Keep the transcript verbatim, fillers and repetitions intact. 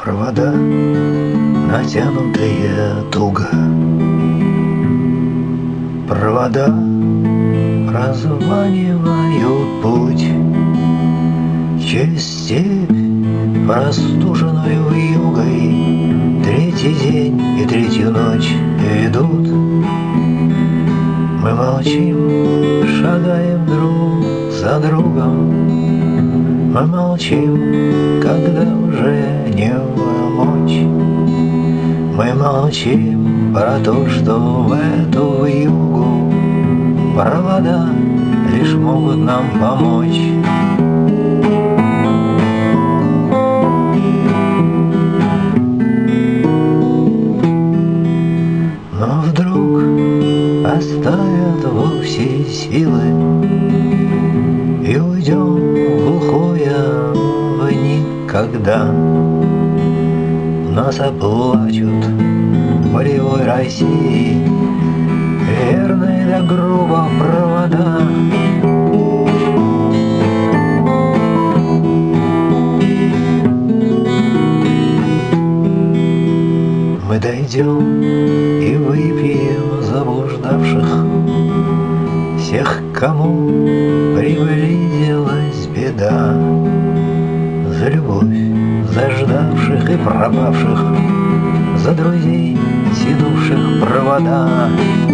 Провода, натянутые туго, провода разманивают путь через степь, простуженную вьюгой. Третий день и третью ночь ведут. Мы молчим, шагаем друг за другом. Мы молчим, когда уже не помочь. Мы молчим про то, что в эту вьюгу провода лишь могут нам помочь. Но вдруг оставят вовсе силы и уйдем в глухое в никогда. Нас оплачут полевой России верные до гроба провода. Мы дойдем и выпьем заблуждавших, всех, кому приблизилась беда, за любовь заждавших и пропавших, за друзей, тянувших провода.